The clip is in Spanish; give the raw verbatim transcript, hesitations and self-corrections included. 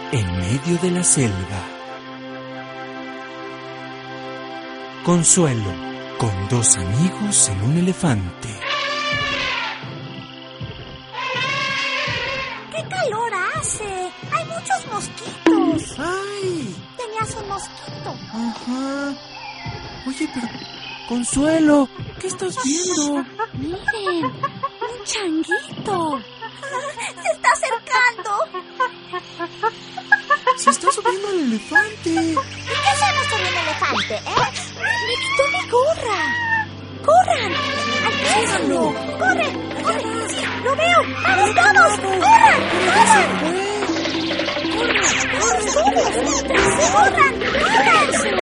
en medio de la selva. Consuelo, con dos amigos en un elefante. ¡Qué calor hace! ¡Hay muchos mosquitos! ¡Ay! Tenías un mosquito. Ajá. Oye, pero... Consuelo, ¿qué estás viendo? Miren, un changuito. Se está acercando. Se está subiendo al elefante. ¿Y qué hacemos con un elefante, eh? Me quitó mi gorra. ¡Corran! ¡Alcánzalo! ¡Corre! ¡Corre! ¡Sí! ¡Lo veo! ¡Vamos, vamos! ¡Corran! ¡Corran! ¡Corran! ¡Corran! ¡Corran! ¡Corran!